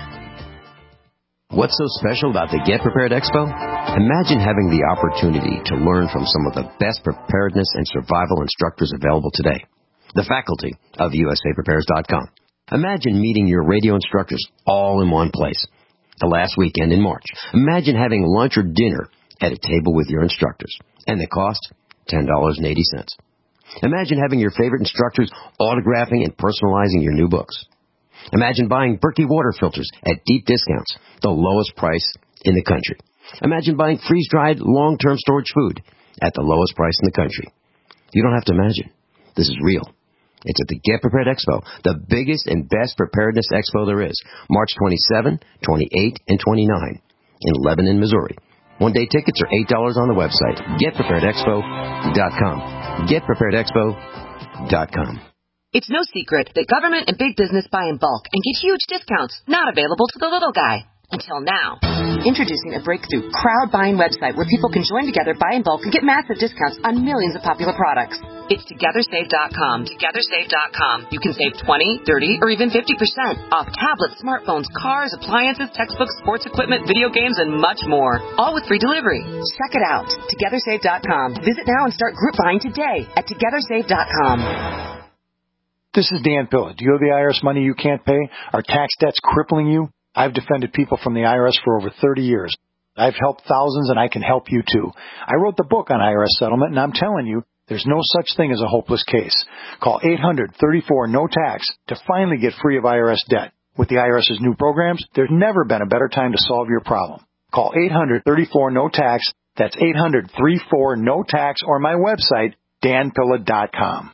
What's so special about the Get Prepared Expo? Imagine having the opportunity to learn from some of the best preparedness and survival instructors available today. The faculty of U S A Prepares dot com. Imagine meeting your radio instructors all in one place. The last weekend in March. Imagine having lunch or dinner at a table with your instructors. And the cost, ten dollars and eighty cents. Imagine having your favorite instructors autographing and personalizing your new books. Imagine buying Berkey water filters at deep discounts, the lowest price in the country. Imagine buying freeze-dried, long-term storage food at the lowest price in the country. You don't have to imagine. This is real. It's at the Get Prepared Expo, the biggest and best preparedness expo there is, March twenty-seventh, twenty-eighth, and twenty-ninth in Lebanon, Missouri. One-day tickets are eight dollars on the website, get prepared expo dot com. get prepared expo dot com. It's no secret that government and big business buy in bulk and get huge discounts not available to the little guy. Until now. Introducing a breakthrough crowd buying website where people can join together, buy in bulk, and get massive discounts on millions of popular products. It's together save dot com. together save dot com. You can save twenty, thirty, or even fifty percent off tablets, smartphones, cars, appliances, textbooks, sports equipment, video games, and much more. All with free delivery. Check it out. together save dot com. Visit now and start group buying today at together save dot com. This is Dan Pilla. Do you owe the I R S money you can't pay? Are tax debts crippling you? I've defended people from the I R S for over thirty years. I've helped thousands, and I can help you, too. I wrote the book on I R S settlement, and I'm telling you, there's no such thing as a hopeless case. Call eight hundred, thirty-four, N O T A X to finally get free of I R S debt. With the IRS's new programs, there's never been a better time to solve your problem. Call eight hundred, thirty-four, N O T A X. That's eight hundred, thirty-four, N O T A X, or my website, dan pilla dot com.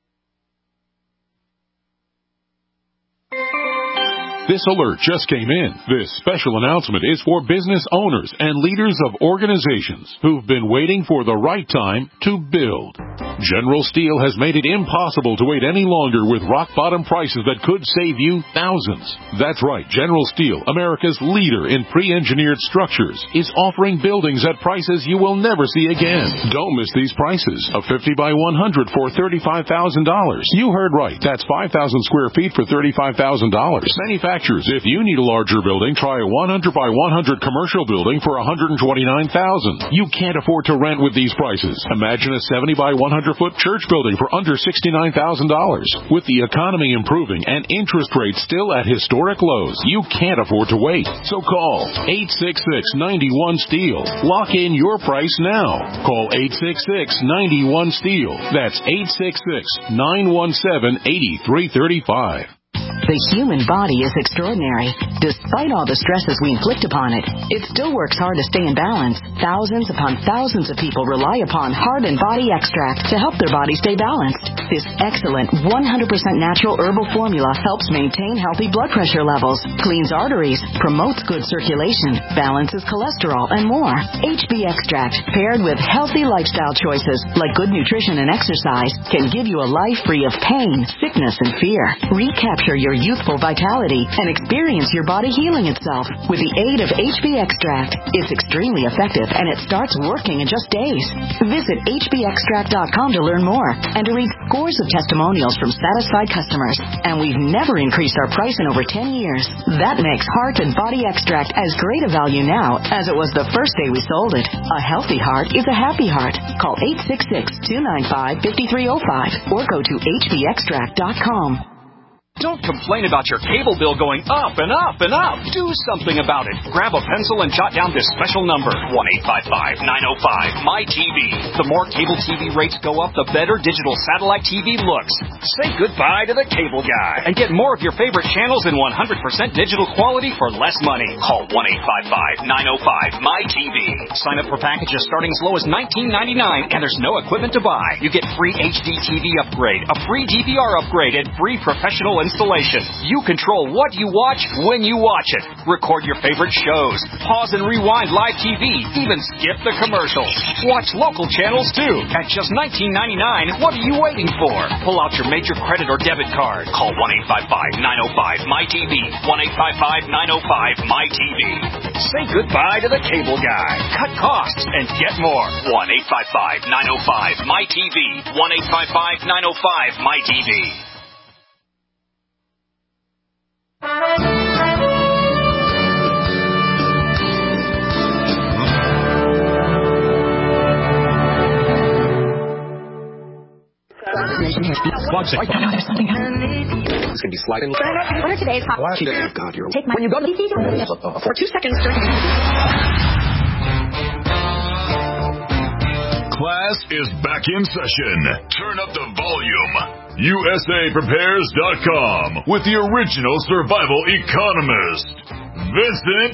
This alert just came in. This special announcement is for business owners and leaders of organizations who've been waiting for the right time to build. General Steel has made it impossible to wait any longer with rock-bottom prices that could save you thousands. That's right. General Steel, America's leader in pre-engineered structures, is offering buildings at prices you will never see again. Don't miss these prices. A fifty by one hundred for thirty-five thousand dollars. You heard right. That's five thousand square feet for thirty-five thousand dollars. Manufacturers, if you need a larger building, try a one hundred by one hundred commercial building for one hundred twenty-nine thousand dollars. You can't afford to rent with these prices. Imagine a seventy by one hundred foot church building for under sixty-nine thousand dollars. With the economy improving and interest rates still at historic lows, you can't afford to wait. So call eight six six, nine one, STEEL. Lock in your price now. Call eight six six, nine one, STEEL. That's eight six six, nine one seven, eight three three five. The human body is extraordinary. Despite all the stresses we inflict upon it, it still works hard to stay in balance. Thousands upon thousands of people rely upon Heart and Body Extract to help their body stay balanced. This excellent one hundred percent natural herbal formula helps maintain healthy blood pressure levels, cleans arteries, promotes good circulation, balances cholesterol, and more. H B Extract, paired with healthy lifestyle choices like good nutrition and exercise, can give you a life free of pain, sickness, and fear. Recapture your youthful vitality and experience your body healing itself with the aid of H B Extract. It's extremely effective and it starts working in just days. Visit H B extract dot com to learn more and to read scores of testimonials from satisfied customers. And we've never increased our price in over ten years. That makes Heart and Body Extract as great a value now as it was the first day we sold it. A healthy heart is a happy heart. Call eight six six, two nine five, five three zero five or go to H B extract dot com. Don't complain about your cable bill going up and up and up. Do something about it. Grab a pencil and jot down this special number, one eight five five, nine oh five, M Y T V. The more cable T V rates go up, the better digital satellite T V looks. Say goodbye to the cable guy and get more of your favorite channels in one hundred percent digital quality for less money. Call one eight five five, nine oh five, M Y T V. Sign up for packages starting as low as nineteen ninety-nine and there's no equipment to buy. You get free H D T V upgrade, a free D V R upgrade, and free professional installation. You control what you watch when you watch it. Record your favorite shows. Pause and rewind live T V. Even skip the commercials. Watch local channels too. At just nineteen ninety-nine, what are you waiting for? Pull out your major credit or debit card. Call one eight five five, nine oh five, M Y T V. one eight five five, nine oh five, M Y T V. Say goodbye to the cable guy. Cut costs and get more. one eight five five, nine oh five, M Y T V. one eight five five, nine oh five, M Y T V. It's gonna be sliding. What are today's hot? God, you're. Take my. When you go to the for two seconds. Class is back in session. Turn up the volume. U S A Prepares dot com with the original survival economist, Vincent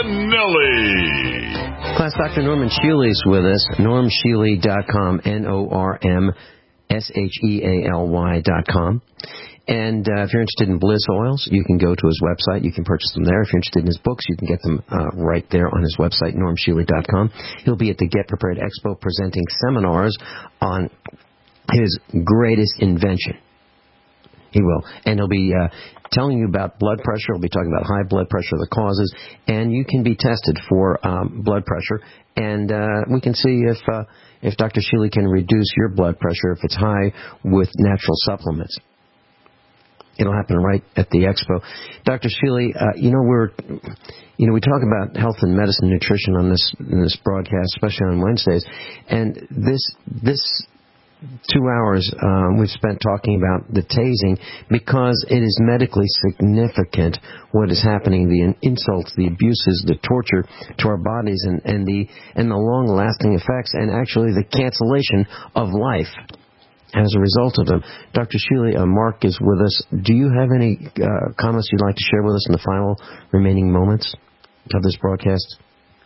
Finelli. Class, Doctor Norman Shealy is with us. norm shealy dot com, N O R M S H E A L Y dot com. And uh, if you're interested in Bliss oils, you can go to his website. You can purchase them there. If you're interested in his books, you can get them uh, right there on his website, norm shealy dot com. He'll be at the Get Prepared Expo presenting seminars on his greatest invention. He will. And he'll be uh, telling you about blood pressure. He'll be talking about high blood pressure, the causes. And you can be tested for um, blood pressure. And uh, we can see if uh, if Doctor Shealy can reduce your blood pressure if it's high with natural supplements. It'll happen right at the expo. Doctor Shealy, uh, you know we're, you know we talk about health and medicine, nutrition on this in this broadcast, especially on Wednesdays, and this this two hours um, we've spent talking about the tasing because it is medically significant what is happening, the insults, the abuses, the torture to our bodies, and, and the and the long-lasting effects, and actually the cancellation of life as a result of them. Doctor Shealy, uh, Mark is with us. Do you have any uh, comments you'd like to share with us in the final remaining moments of this broadcast?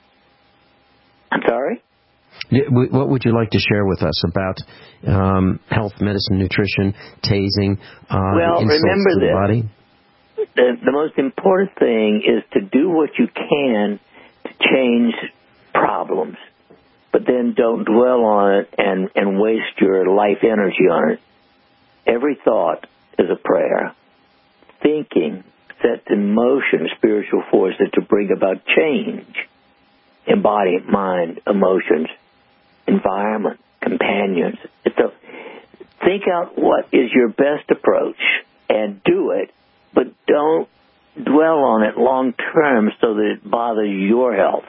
I'm sorry? What would you like to share with us about um, health, medicine, nutrition, tasing, uh, well, insults remember to the this. body? The, the most important thing is to do what you can to change problems, but then don't dwell on it and, and waste your life energy on it. Every thought is a prayer. Thinking sets in motion spiritual forces to bring about change in body, mind, emotions, environment, companions. It's a, think out what is your best approach and do it, but don't dwell on it long term so that it bothers your health.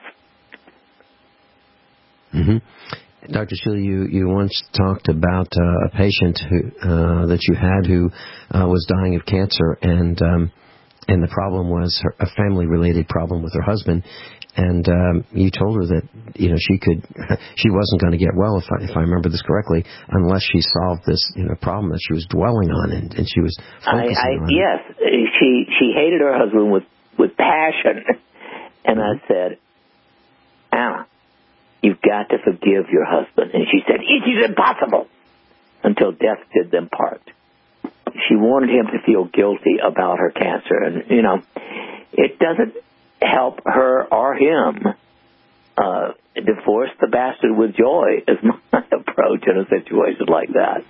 Mm-hmm. Doctor Shealy, you, you once talked about uh, a patient who uh, that you had who uh, was dying of cancer, and um, and the problem was her, a family-related problem with her husband, And um, you told her that, you know, she could, she wasn't going to get well, if I, if I remember this correctly, unless she solved this, you know, problem that she was dwelling on and, and she was focusing I, I, on. Yes, she she hated her husband with, with passion. And I said, Anna, you've got to forgive your husband. And she said, it is impossible until death did them part. She wanted him to feel guilty about her cancer. And, you know, it doesn't help her or him. Uh, divorce the bastard with joy is my approach in a situation like that.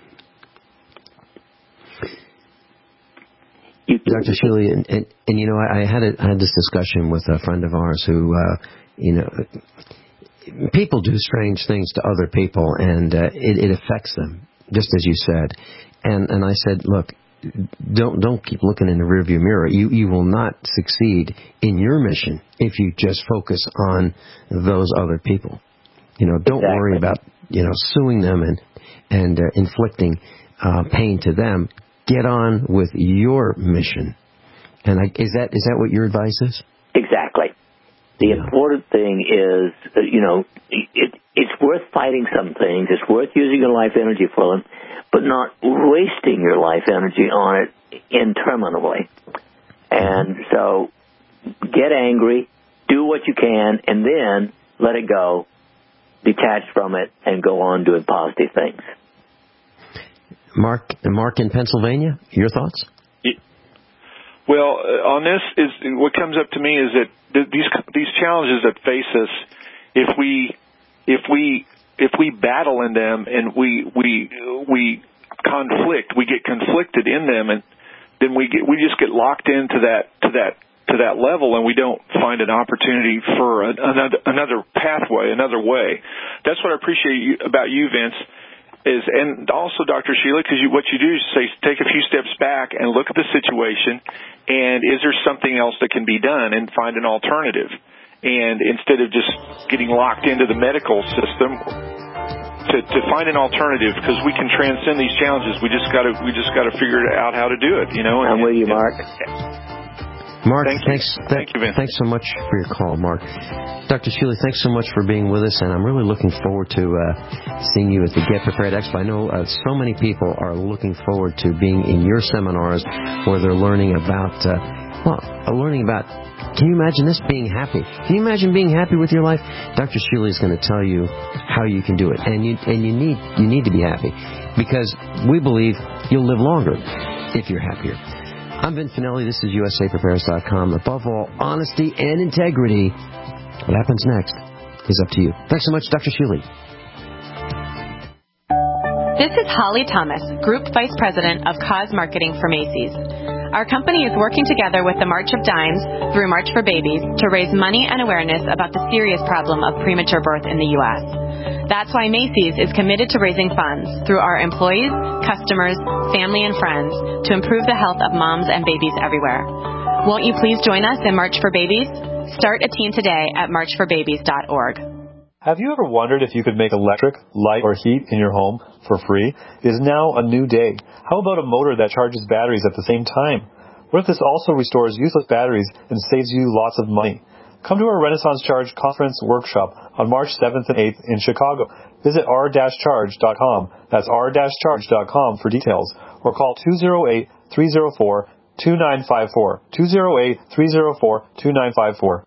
You, Doctor Shealy, and, and, and you know, I, I had a, I had this discussion with a friend of ours who, uh, you know, people do strange things to other people, and uh, it, it affects them, just as you said. And and I said, look, don't don't keep looking in the rearview mirror. You you will not succeed in your mission if you just focus on those other people. You know, don't exactly. worry about, you know, suing them and and uh, inflicting uh, pain to them. Get on with your mission. And I, is that is that what your advice is? Exactly. The yeah. important thing is, uh, you know, it, it's worth fighting some things. It's worth using your life energy for them, but not wasting your life energy on it interminably. And so get angry, do what you can, and then let it go, detach from it, and go on doing positive things. Mark, Mark in Pennsylvania, your thoughts? Well, uh, on this, is what comes up to me is that th- these these challenges that face us, if we if we if we battle in them and we we we conflict, we get conflicted in them, and then we get we just get locked into that to that to that level, and we don't find an opportunity for a, another another pathway, another way. That's what I appreciate you, about you, Vince. Is and also Doctor Shealy, because you, what you do is say take a few steps back and look at the situation, and is there something else that can be done, and find an alternative. And instead of just getting locked into the medical system, to, to find an alternative, because we can transcend these challenges. We just got to we just got to figure out how to do it. You know. I'm and, with you, Mark. Mark, Thank thanks, th- Thank you, Vince. thanks so much for your call, Mark. Doctor Shealy, thanks so much for being with us, and I'm really looking forward to uh, seeing you at the Get Prepared Expo. I know uh, so many people are looking forward to being in your seminars where they're learning about, uh, well, uh, learning about, can you imagine this, being happy? Can you imagine being happy with your life? Doctor Shealy is going to tell you how you can do it, and you and you need you need to be happy, because we believe you'll live longer if you're happier. I'm Vin Finelli. This is U S A Prepares dot com. Above all, honesty and integrity. What happens next is up to you. Thanks so much, Doctor Shealy. This is Holly Thomas, Group Vice President of Cause Marketing for Macy's. Our company is working together with the March of Dimes through March for Babies to raise money and awareness about the serious problem of premature birth in the U S That's why Macy's is committed to raising funds through our employees, customers, family, and friends to improve the health of moms and babies everywhere. Won't you please join us in March for Babies? Start a team today at march for babies dot org. Have you ever wondered if you could make electric, light, or heat in your home for free? It is now a new day. How about a motor that charges batteries at the same time? What if this also restores useless batteries and saves you lots of money? Come to our Renaissance Charge Conference Workshop on March seventh and eighth in Chicago. Visit r dash charge dot com. That's r dash charge dot com for details. Or call two oh eight, three oh four, two nine five four. two oh eight, three oh four, two nine five four.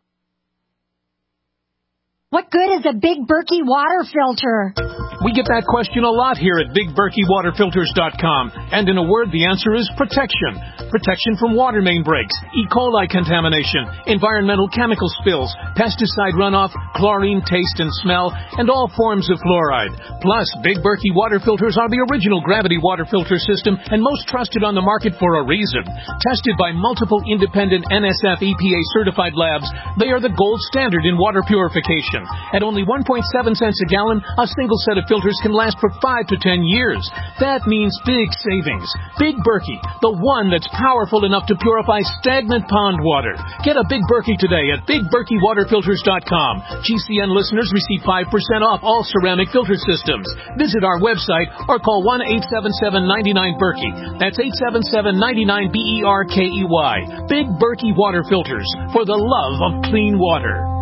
What good is a Big Berkey water filter? We get that question a lot here at big berkey water filters dot com. And in a word, the answer is protection. Protection from water main breaks, E. coli contamination, environmental chemical spills, pesticide runoff, chlorine taste and smell, and all forms of fluoride. Plus, Big Berkey water filters are the original gravity water filter system and most trusted on the market for a reason. Tested by multiple independent N S F E P A certified labs, they are the gold standard in water purification. At only one point seven cents a gallon, a single set of filters can last for five to ten years. That means big savings. Big Berkey, the one that's powerful enough to purify stagnant pond water. Get a Big Berkey today at big berkey water filters dot com. G C N listeners receive five percent off all ceramic filter systems. Visit our website or call one eight seven seven, nine nine, Berkey. That's eight seven seven, nine nine, B E R K E Y. Big Berkey water filters for the love of clean water.